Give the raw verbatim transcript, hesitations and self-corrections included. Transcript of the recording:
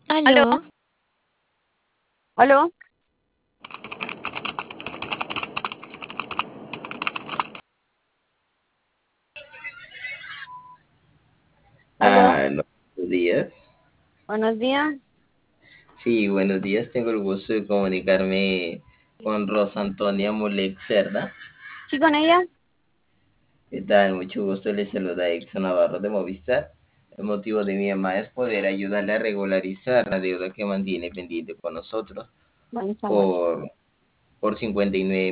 ¿Aló? Aló, ¿Aló? ¿Aló? Aló, buenos días. Buenos días. Sí, buenos días. Tengo el gusto de comunicarme con Rosa Antonia Molec Cerda. ¿Sí con ella? ¿Qué tal? Mucho gusto. Les saluda Exxon Navarro de Movistar. El motivo de mi llamada es poder ayudarle a regularizar la deuda que mantiene pendiente con nosotros Buenas tardes. por, por cincuenta y nueve